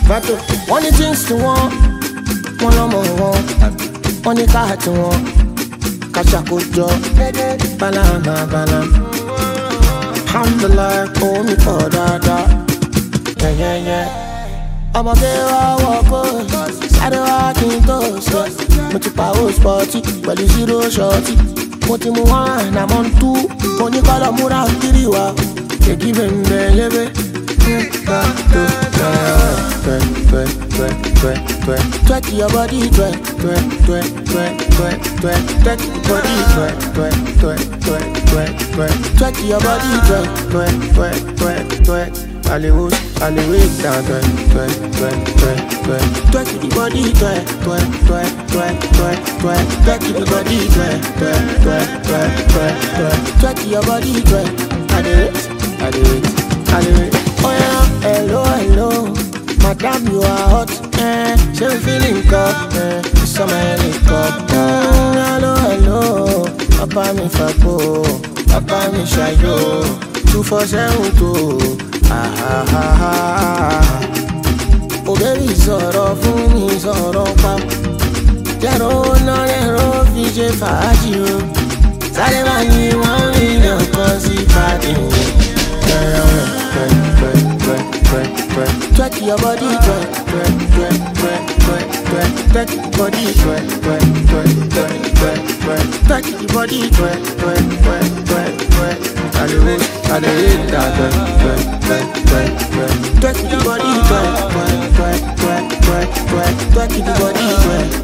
Vato, wọ́n ní jeans tí wọ́n lọ́mọ wọn, wọ́n ní káà tí wọ́n kàṣàkójọ, balama. Alhamdulillah, oh mi pọ̀ dáadáa, yeah. Ọmọge wa wọ́pọ̀, sáré wá kí n tó sọ. Mo ti pa ó spọ́tì pẹ̀lú zero ṣọ́ọ̀tì. Mo ti mú one, I'm on two. Mo ní kọ́lọ̀ múra kiri wa, èkì bẹ̀m̀bẹ̀ yẹ́bẹ̀. Twerk your body, twerk your body, twerk your body, twerk. Alleyway down, twerk the body, twerk the body, twerk your body, twerk. Alleyway. Oh yeah, hello, madam, you are hot, she be feeling cup, summer cup. Hello, papa mi fapo, papa mi shayo, 247 oh baby, sọ̀rọ̀ fún mi, sọ̀rọ̀ pa. Jẹ́rọ náà lẹ́rọ fi ṣe fàájì o. Sáré máa ní 1 million kan sí pàdé o. Twerk your body, twerk your body, twerk your body, Alleyway, twerk your body, twerk your body,